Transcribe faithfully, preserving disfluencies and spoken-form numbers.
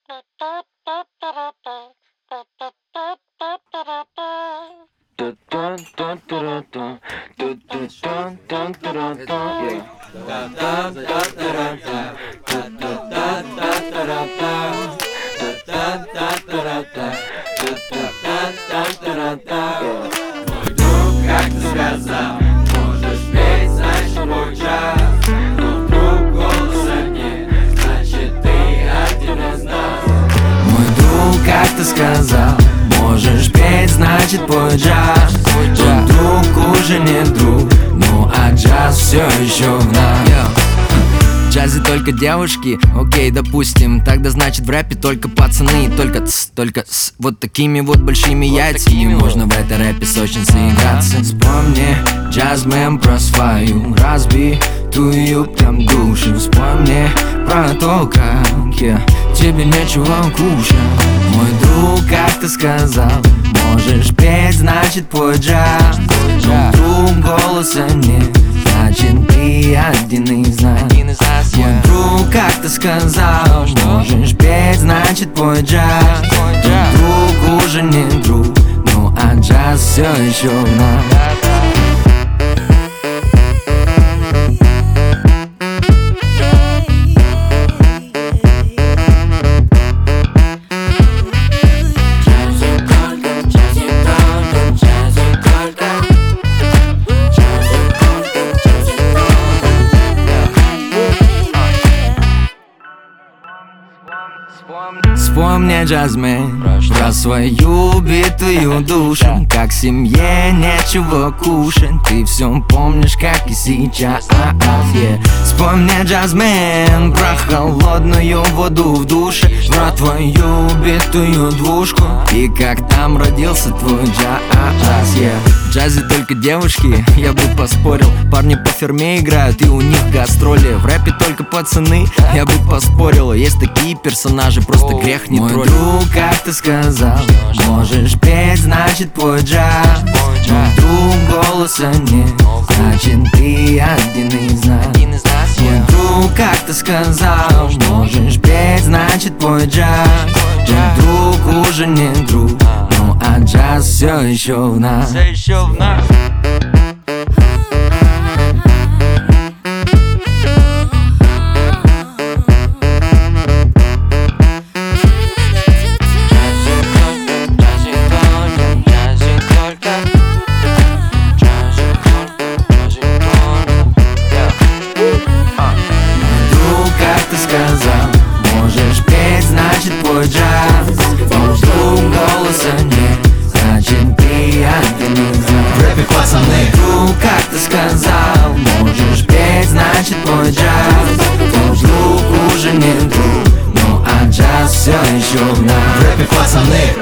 Мой друг как-то сказал: можешь петь, значит мой час. Но вдруг голоса нет, значит ты один из нас. Мой друг как-то сказал: можешь петь, значит твой джаз. Но друг уже не друг, ну а джаз все еще в нас. В джазе только девушки, окей, допустим. Тогда значит в рэпе только пацаны. Только ц, только с, вот такими вот большими вот яйцами можно вот в этой рэпе сочно заиграться. Вспомни, джазмен, про свою разбитую прям душу. Вспомни про то, как я тебе нечего кушать. Мой друг как-то сказал: можешь петь, значит твой джаз. Но вдруг голоса нет, значит ты один из нас. Мой друг как-то сказал: можешь петь, значит твой джаз. Но друг уже не друг, ну а джаз все еще в нас. Вспомни, джазмен, про свою битую душу. Как семье нечего кушать, ты все помнишь, как и сейчас. yeah. Вспомни, джазмен, про холодную воду в душе, про твою битую двушку и как там родился твой джаз. yeah. В джазе только девушки, я бы поспорил. Парни по ферме играют, и у них гастроли. В рэпе только пацаны, я бы поспорил. Есть такие персонажи, просто грех не троллить. Мой друг как-то сказал: можешь петь, значит твой джаз. Но вдруг голоса нет, значит ты один из нас. Мой друг как-то сказал: можешь петь, значит твой джаз. Но друг уже не друг, ну а джаз все еще в нас. Сказал: можешь петь, значит твой джаз. Но вдруг голоса нет, значит ты один из нас. В рэпе пацаны. Друг как-то сказал: можешь петь, значит твой джаз. Но вдруг уже не друг, ну а джаз все еще в нас. В рэпе пацаны.